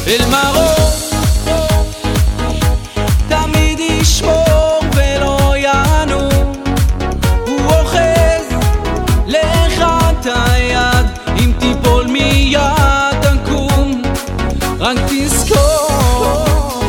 אל מרום תמיד ישמור ולא יענו, הוא אוחז לך את היד, אם תיפול מיד תקום, רק תזכור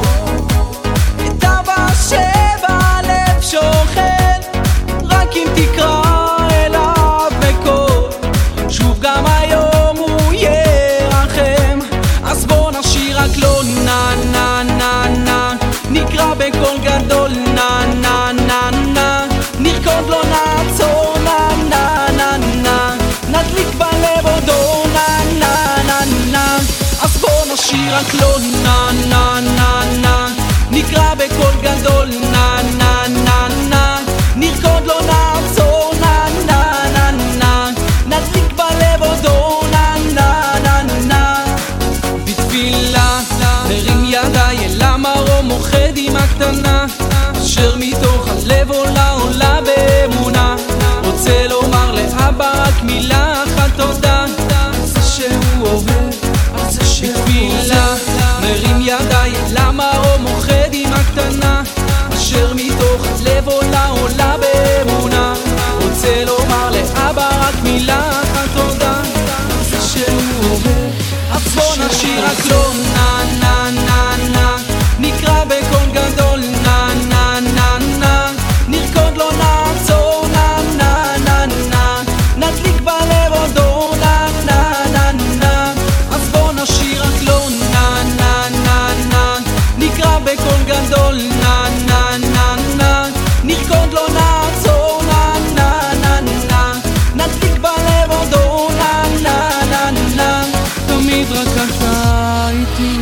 את אבא שבלב שוכן, רק אם תקרא אליו בקול, שוב גם היום הוא ירחם. אז בוא נשיר רק לא נה נה נה נה, נקרא בקול גדול נה נה נה נה, נרקוד לא נעצור נה נה נה נה, נדליק בלב עוד אור נה נה נה נה. אז בוא נשיר רק לא נה נה נה נה, נקרא בקול גדול נה נה נה נה, נרקוד לא נעצור נה נה נה נה, נדליק בלב עוד אור נה נה נה נה. בתפילה נרים ידיי אל המרום, מוחד עם הקטנה אשר מתוך הלב עולה באמונה, רוצה לומר לאבא רק מילה אחת תודה, על זה שהוא אוהב, על זה שהוא בתפילה נרים ידיי אל המרום, מוחד עם הקטנה אשר מתוך הלב עולה באמונה, רוצה לומר לאבא רק מילה אחת תודה, על זה שהוא אוהב. אז בוא נשיר רק לא נה נה נה נה, נקרא בקול גדול נה נה נה נה, נרקוד לא נעצור נה נה נה נה, נדליק בלב עוד אור נה נה נה נה. אז בוא נשיר רק לא נה נה נה נה, נקרא בקול גדול נה נה נה נה, נרקוד לא נעצור נה נה נה נה, נדליק בלב עוד אור נה נה נה נה. תמיד רק אתה איתי,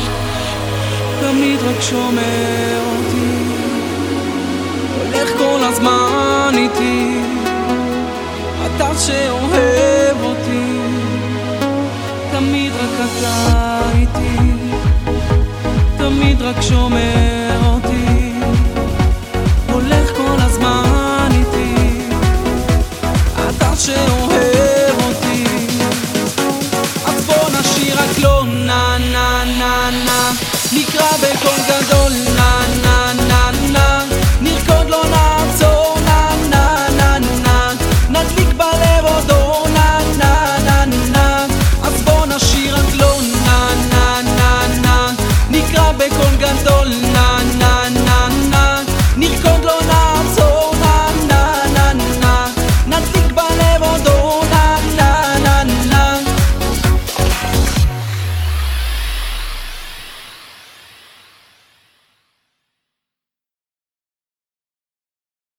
תמיד רק שומר אותי, הולך כל הזמן איתי, אתה שאוהב אותי, תמיד רק אתה איתי, תמיד רק שומר אותי, הולך כל הזמן איתי, אתה שאוהב אותי. אז בוא נשיר רק לא נה נה נה נה, נקרא בקול גדול נה נה נה נה, נרקוד לא נעצור נה נה נה נה, נדליק בלב עוד אור נה נה נה נה. אז בוא נשיר רק לא נה נה נה נה, נקרא בקול גדול